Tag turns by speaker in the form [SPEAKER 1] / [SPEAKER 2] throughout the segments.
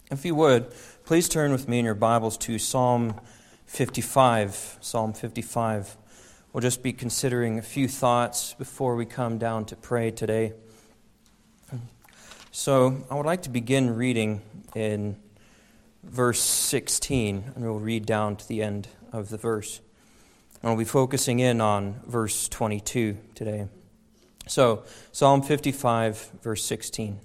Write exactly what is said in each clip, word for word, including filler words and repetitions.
[SPEAKER 1] If you would, please turn with me in your Bibles to Psalm fifty-five. Psalm fifty-five. We'll just be considering a few thoughts before we come down to pray today. So I would like to begin reading in verse sixteen, and we'll read down to the end of the verse. And we'll be focusing in on verse twenty-two today. So, Psalm fifty-five, verse sixteen.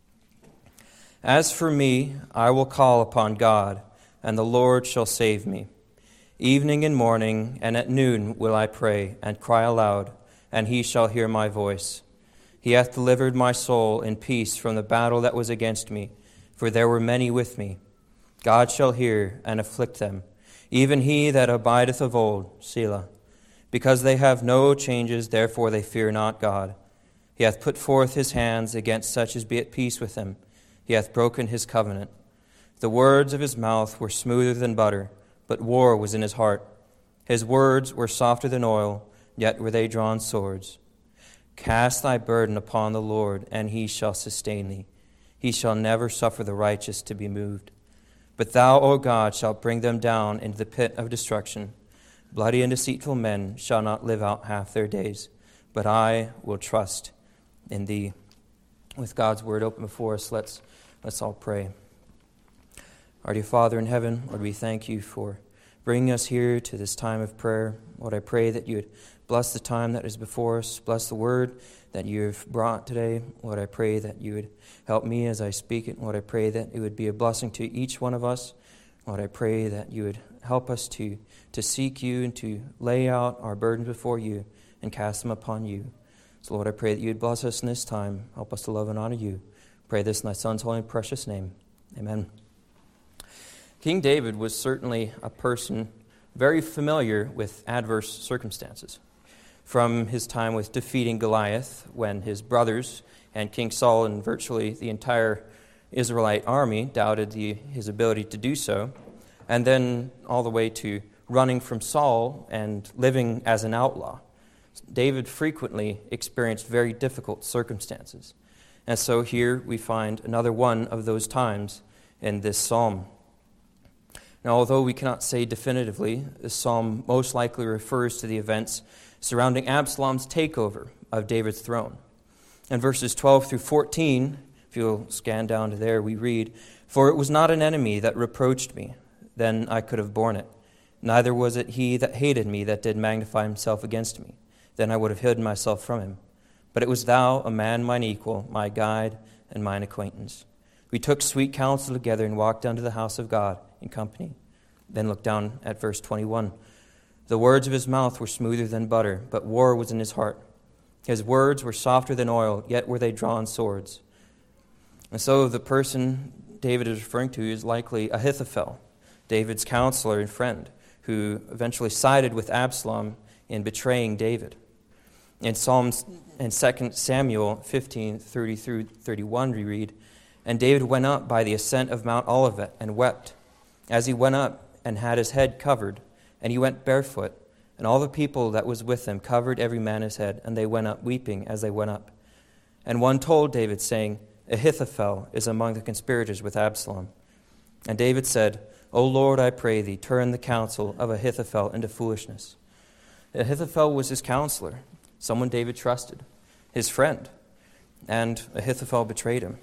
[SPEAKER 1] As for me, I will call upon God, and the Lord shall save me. Evening and morning, and at noon will I pray, and cry aloud, and he shall hear my voice. He hath delivered my soul in peace from the battle that was against me, for there were many with me. God shall hear and afflict them, even he that abideth of old, Selah. Because they have no changes, therefore they fear not God. He hath put forth his hands against such as be at peace with him. He hath broken his covenant. The words of his mouth were smoother than butter, but war was in his heart. His words were softer than oil, yet were they drawn swords. Cast thy burden upon the Lord, and he shall sustain thee. He shall never suffer the righteous to be moved. But thou, O God, shalt bring them down into the pit of destruction. Bloody and deceitful men shall not live out half their days, but I will trust in thee. With God's word open before us, let's let's all pray. Our dear Father in heaven, Lord, we thank you for bringing us here to this time of prayer. Lord, I pray that you would bless the time that is before us, bless the word that you have brought today. Lord, I pray that you would help me as I speak it. Lord, I pray that it would be a blessing to each one of us. Lord, I pray that you would help us to, to seek you and to lay out our burdens before you and cast them upon you. So, Lord, I pray that you would bless us in this time. Help us to love and honor you. Pray this in thy Son's holy and precious name. Amen. King David was certainly a person very familiar with adverse circumstances. From his time with defeating Goliath, when his brothers and King Saul and virtually the entire Israelite army doubted the, his ability to do so, and then all the way to running from Saul and living as an outlaw. David frequently experienced very difficult circumstances. And so here we find another one of those times in this psalm. Now, although we cannot say definitively, this psalm most likely refers to the events surrounding Absalom's takeover of David's throne. In verses twelve through fourteen, if you'll scan down to there, we read, "For it was not an enemy that reproached me, then I could have borne it. Neither was it he that hated me that did magnify himself against me, then I would have hidden myself from him. But it was thou, a man mine equal, my guide and mine acquaintance. We took sweet counsel together and walked unto the house of God in company." Then look down at verse twenty-one. "The words of his mouth were smoother than butter, but war was in his heart. His words were softer than oil, yet were they drawn swords." And so the person David is referring to is likely Ahithophel, David's counselor and friend, who eventually sided with Absalom in betraying David. In Psalms and Second Samuel fifteen, thirty through thirty-one, we read, "And David went up by the ascent of Mount Olivet and wept, as he went up and had his head covered, and he went barefoot, and all the people that was with him covered every man his head, and they went up weeping as they went up. And one told David, saying, Ahithophel is among the conspirators with Absalom. And David said, O Lord, I pray thee, turn the counsel of Ahithophel into foolishness." Ahithophel was his counselor, someone David trusted, his friend, and Ahithophel betrayed him.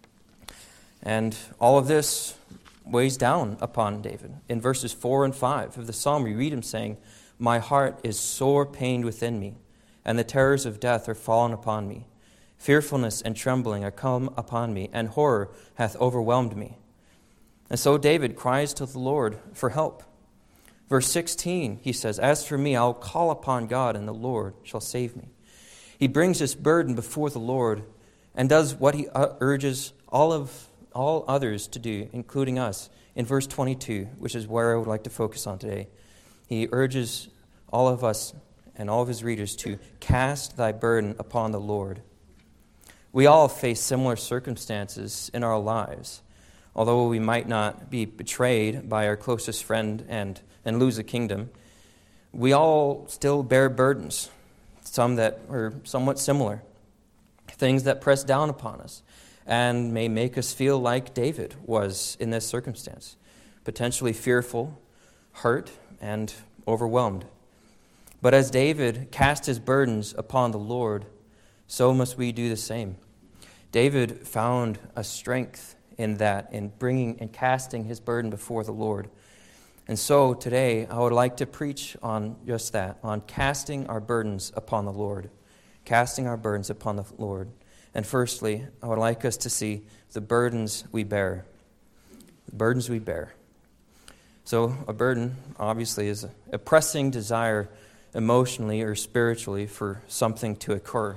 [SPEAKER 1] And all of this weighs down upon David. In verses four and five of the psalm, we read him saying, "My heart is sore pained within me, and the terrors of death are fallen upon me. Fearfulness and trembling are come upon me, and horror hath overwhelmed me." And so David cries to the Lord for help. Verse sixteen, he says, "As for me, I'll call upon God, and the Lord shall save me." He brings this burden before the Lord and does what he urges all of all others to do, including us, in verse twenty-two, which is where I would like to focus on today. He urges all of us and all of his readers to cast thy burden upon the Lord. We all face similar circumstances in our lives. Although we might not be betrayed by our closest friend and, and lose a kingdom, we all still bear burdens, some that are somewhat similar, things that press down upon us. and may make us feel like David was in this circumstance, potentially fearful, hurt, and overwhelmed. But as David cast his burdens upon the Lord, so must we do the same. David found a strength in that, in bringing and casting his burden before the Lord. And so today, I would like to preach on just that, on casting our burdens upon the Lord, casting our burdens upon the Lord. And firstly, I would like us to see the burdens we bear, the burdens we bear. So a burden, obviously, is a pressing desire emotionally or spiritually for something to occur.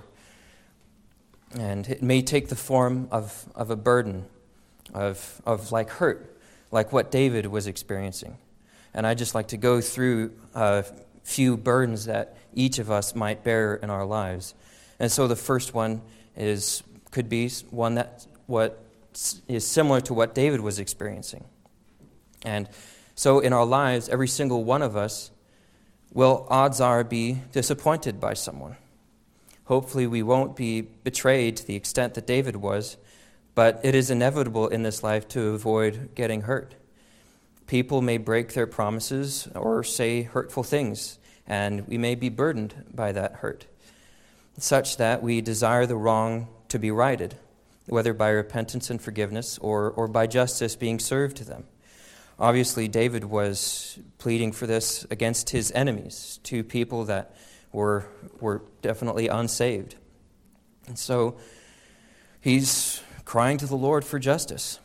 [SPEAKER 1] And it may take the form of, of a burden, of, of like hurt, like what David was experiencing. And I'd just like to go through a few burdens that each of us might bear in our lives. And so the first one is could be one that what is similar to what David was experiencing. And so in our lives, every single one of us will, odds are, be disappointed by someone. Hopefully we won't be betrayed to the extent that David was, but it is inevitable in this life to avoid getting hurt. People may break their promises or say hurtful things, and we may be burdened by that hurt, such that we desire the wrong to be righted, whether by repentance and forgiveness or, or by justice being served to them. Obviously, David was pleading for this against his enemies, two people that were were definitely unsaved. And so he's crying to the Lord for justice.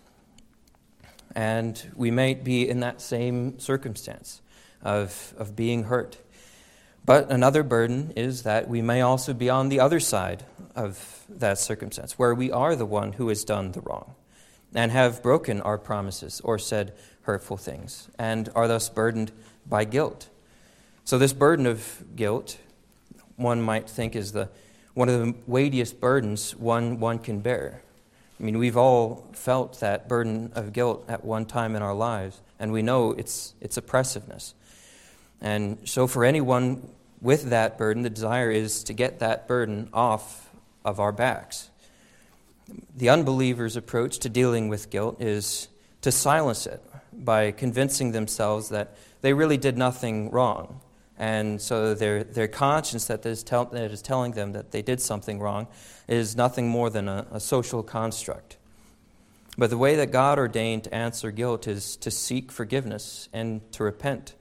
[SPEAKER 1] And we might be in that same circumstance of, of being hurt. But another burden is that we may also be on the other side of that circumstance, where we are the one who has done the wrong and have broken our promises or said hurtful things and are thus burdened by guilt. So this burden of guilt, one might think, is the one of the weightiest burdens one, one can bear. I mean, we've all felt that burden of guilt at one time in our lives, and we know its its oppressiveness. And so for anyone with that burden, the desire is to get that burden off of our backs. The unbeliever's approach to dealing with guilt is to silence it by convincing themselves that they really did nothing wrong. And so their their conscience that is, tell, that is telling them that they did something wrong is nothing more than a, a social construct. But the way that God ordained to answer guilt is to seek forgiveness and to repent.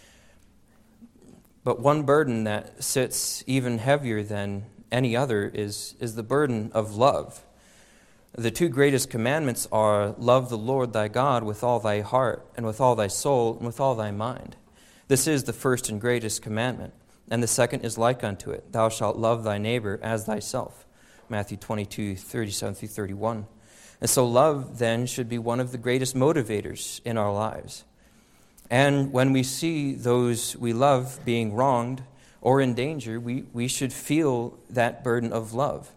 [SPEAKER 1] But one burden that sits even heavier than any other is, is the burden of love. The two greatest commandments are, love the Lord thy God with all thy heart and with all thy soul and with all thy mind. This is the first and greatest commandment. And the second is like unto it, thou shalt love thy neighbor as thyself. Matthew twenty-two, thirty-seven through thirty-one. And so love then should be one of the greatest motivators in our lives. And when we see those we love being wronged or in danger, we, we should feel that burden of love.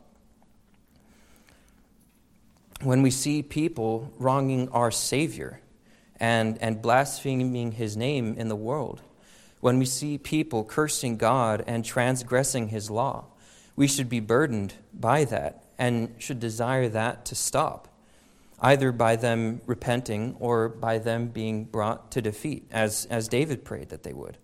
[SPEAKER 1] When we see people wronging our Savior and, and blaspheming his name in the world, when we see people cursing God and transgressing his law, we should be burdened by that and should desire that to stop, either by them repenting or by them being brought to defeat, as, as David prayed that they would.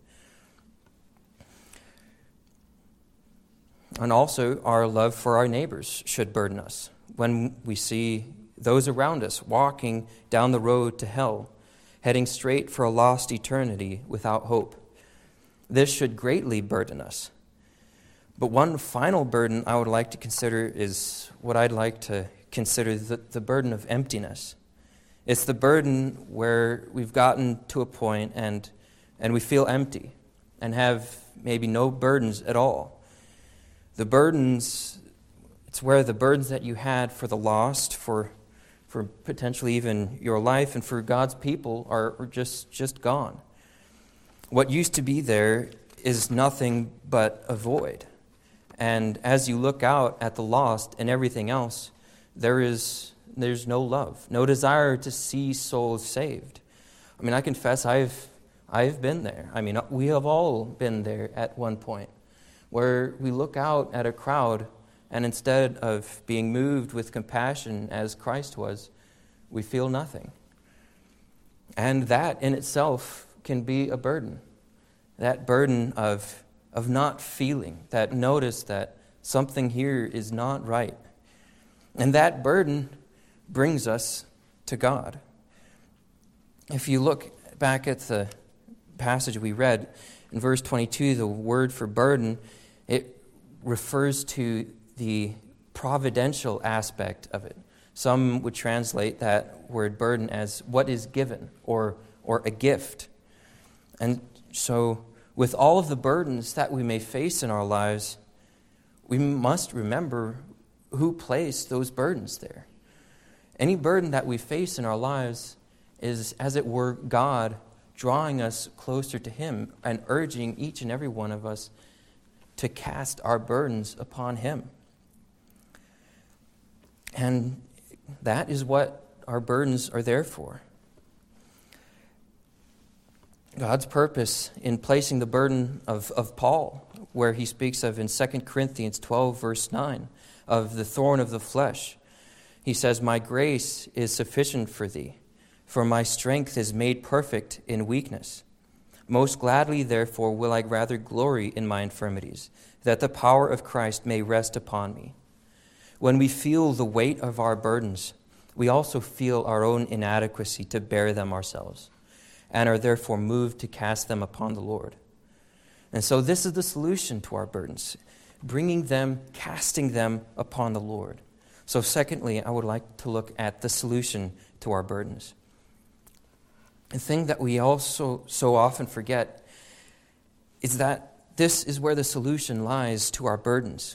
[SPEAKER 1] And also, our love for our neighbors should burden us. When we see those around us walking down the road to hell, heading straight for a lost eternity without hope, this should greatly burden us. But one final burden I would like to consider is what I'd like to consider the, the burden of emptiness. It's the burden where we've gotten to a point and and we feel empty and have maybe no burdens at all. The burdens, it's where the burdens that you had for the lost, for for potentially even your life and for God's people are, are just, just gone. What used to be there is nothing but a void. And as you look out at the lost and everything else, there is there's no love, no desire to see souls saved. I mean, I confess I've I've been there. I mean, we have all been there at one point, where we look out at a crowd And instead of being moved with compassion as Christ was, we feel nothing. And that in itself can be a burden. That burden of, of not feeling, that notice that something here is not right. And that burden brings us to God. If you look back at the passage we read, in verse twenty-two, the word for burden, it refers to the providential aspect of it. Some would translate that word burden as what is given, or or a gift. And so with all of the burdens that we may face in our lives, we must remember who placed those burdens there. Any burden that we face in our lives is, as it were, God drawing us closer to Him and urging each and every one of us to cast our burdens upon Him. And that is what our burdens are there for. God's purpose in placing the burden of, of Paul, where he speaks of in Second Corinthians twelve, verse nine, of the thorn of the flesh. He says, "My grace is sufficient for thee, for my strength is made perfect in weakness. Most gladly, therefore, will I rather glory in my infirmities, that the power of Christ may rest upon me." When we feel the weight of our burdens, we also feel our own inadequacy to bear them ourselves, and are therefore moved to cast them upon the Lord. And so this is the solution to our burdens, bringing them, casting them upon the Lord. So secondly, I would like to look at the solution to our burdens. The thing that we also so often forget is that this is where the solution lies to our burdens.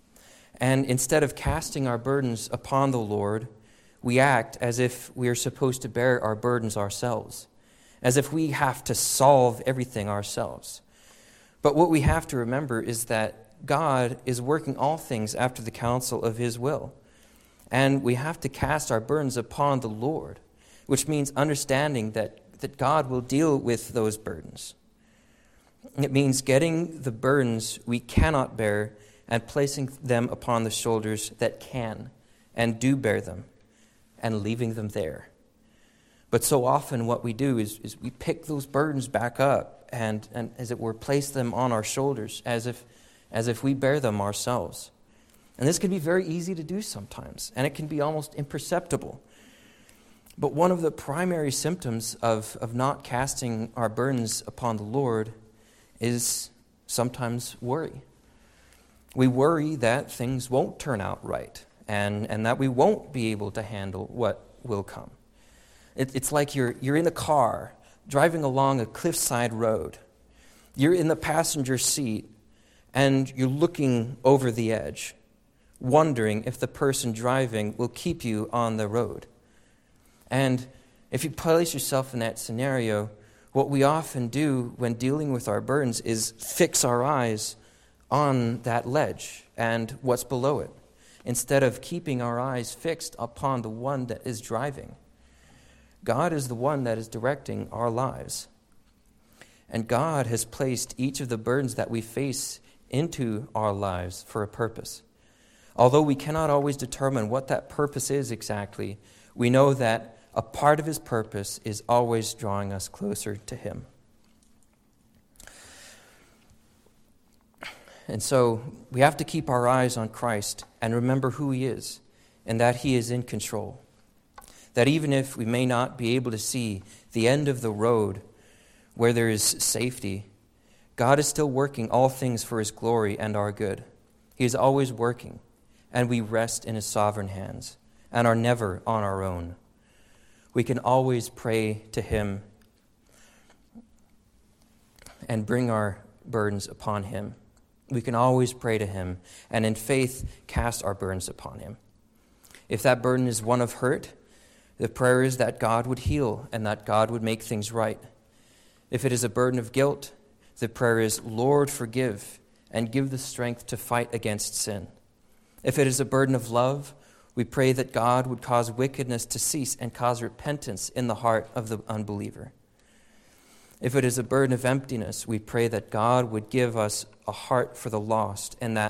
[SPEAKER 1] And instead of casting our burdens upon the Lord, we act as if we are supposed to bear our burdens ourselves, as if we have to solve everything ourselves. But what we have to remember is that God is working all things after the counsel of His will. And we have to cast our burdens upon the Lord, which means understanding that, that God will deal with those burdens. It means getting the burdens we cannot bear and placing them upon the shoulders that can and do bear them, and leaving them there. But so often what we do is, is we pick those burdens back up and, and, as it were, place them on our shoulders as if, as if we bear them ourselves. And this can be very easy to do sometimes, and it can be almost imperceptible. But one of the primary symptoms of, of not casting our burdens upon the Lord is sometimes worry. We worry that things won't turn out right, and, and that we won't be able to handle what will come. It, it's like you're, you're in a car driving along a cliffside road. You're in the passenger seat, and you're looking over the edge, wondering if the person driving will keep you on the road. And if you place yourself in that scenario, what we often do when dealing with our burdens is fix our eyes on that ledge and what's below it, instead of keeping our eyes fixed upon the one that is driving. God is the one that is directing our lives. And God has placed each of the burdens that we face into our lives for a purpose. Although we cannot always determine what that purpose is exactly, we know that a part of His purpose is always drawing us closer to Him. And so we have to keep our eyes on Christ and remember who He is and that He is in control. That even if we may not be able to see the end of the road where there is safety, God is still working all things for His glory and our good. He is always working, and we rest in His sovereign hands and are never on our own. We can always pray to Him and bring our burdens upon Him. We can always pray to Him and in faith cast our burdens upon Him. If that burden is one of hurt, the prayer is that God would heal and that God would make things right. If it is a burden of guilt, the prayer is, Lord, forgive and give the strength to fight against sin. If it is a burden of love, we pray that God would cause wickedness to cease and cause repentance in the heart of the unbeliever. If it is a burden of emptiness, we pray that God would give us a heart for the lost and that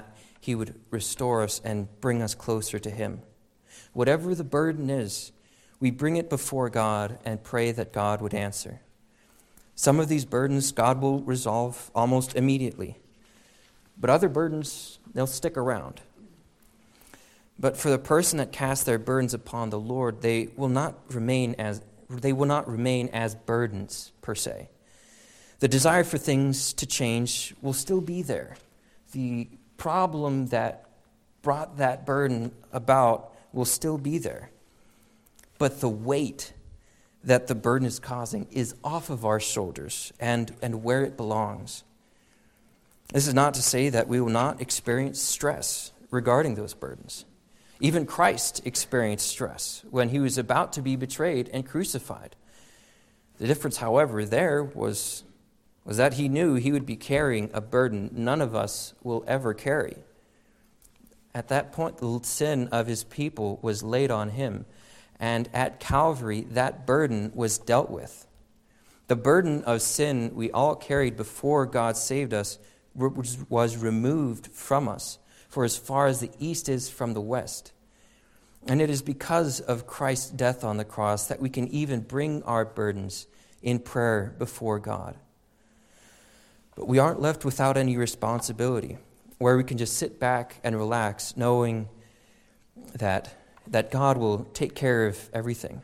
[SPEAKER 1] he would restore us and bring us closer to him. Whatever the burden is, we bring it before God and pray that God would answer. Some of these burdens God will resolve almost immediately, but other burdens, they'll stick around. But for the person that casts their burdens upon the Lord, they will not remain as they will not remain as burdens per se. The desire for things to change will still be there. The problem that brought that burden about will still be there. But the weight that the burden is causing is off of our shoulders and, and where it belongs. This is not to say that we will not experience stress regarding those burdens. Even Christ experienced stress when he was about to be betrayed and crucified. The difference, however, there was, was that he knew he would be carrying a burden none of us will ever carry. At that point, the sin of his people was laid on him. And at Calvary, that burden was dealt with. The burden of sin we all carried before God saved us was removed from us, for as far as the east is from the west. And it is because of Christ's death on the cross that we can even bring our burdens in prayer before God. But we aren't left without any responsibility, where we can just sit back and relax, knowing that that God will take care of everything.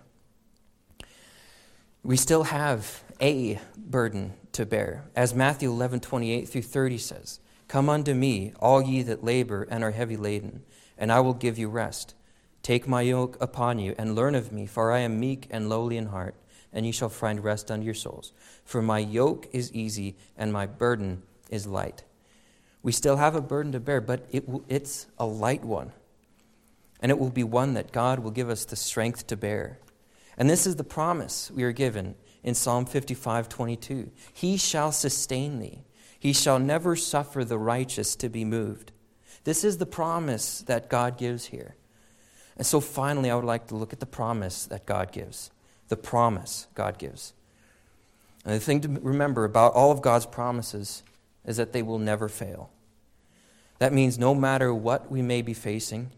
[SPEAKER 1] We still have a burden to bear. As Matthew eleven twenty-eight through thirty says, "Come unto me, all ye that labor and are heavy laden, and I will give you rest. Take my yoke upon you, and learn of me, for I am meek and lowly in heart, and ye shall find rest unto your souls. For my yoke is easy, and my burden is light." We still have a burden to bear, but it it's a light one. And it will be one that God will give us the strength to bear. And this is the promise we are given in Psalm fifty-five twenty-two. He shall sustain thee. He shall never suffer the righteous to be moved. This is the promise that God gives here. And so finally, I would like to look at the promise that God gives. The promise God gives. And the thing to remember about all of God's promises is that they will never fail. That means no matter what we may be facing,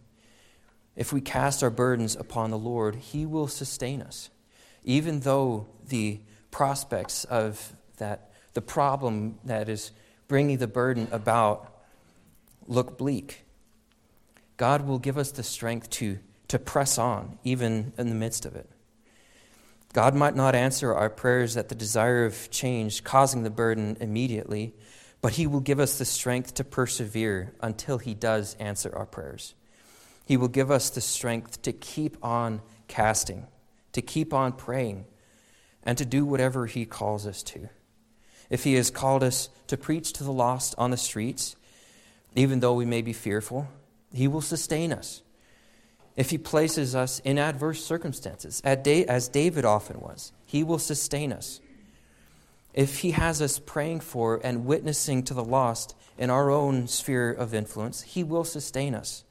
[SPEAKER 1] if we cast our burdens upon the Lord, he will sustain us. Even though the prospects of that, the problem that is bringing the burden about look bleak, God will give us the strength to, to press on, even in the midst of it. God might not answer our prayers at the desire of change, causing the burden immediately, but he will give us the strength to persevere until he does answer our prayers. He will give us the strength to keep on casting, to keep on praying, and to do whatever he calls us to. If he has called us to preach to the lost on the streets, even though we may be fearful, he will sustain us. If he places us in adverse circumstances, as David often was, he will sustain us. If he has us praying for and witnessing to the lost in our own sphere of influence, he will sustain us.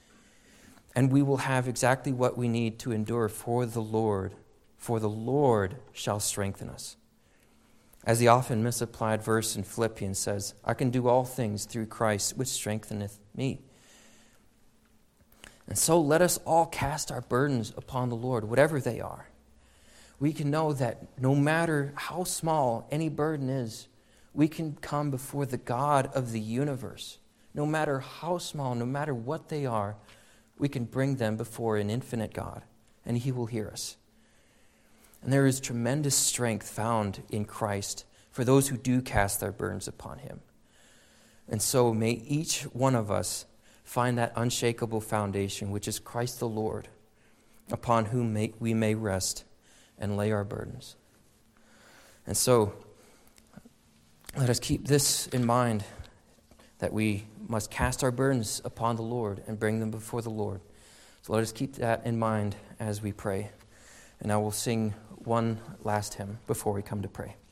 [SPEAKER 1] And we will have exactly what we need to endure for the Lord, for the Lord shall strengthen us. As the often misapplied verse in Philippians says, I can do all things through Christ, which strengtheneth me. And so let us all cast our burdens upon the Lord, whatever they are. We can know that no matter how small any burden is, we can come before the God of the universe. No matter how small, no matter what they are, we can bring them before an infinite God, and he will hear us. And there is tremendous strength found in Christ for those who do cast their burdens upon him. And so may each one of us find that unshakable foundation, which is Christ the Lord, upon whom may, we may rest and lay our burdens. And so let us keep this in mind, that we must cast our burdens upon the Lord and bring them before the Lord. So let us keep that in mind as we pray. And I will sing one last hymn before we come to pray.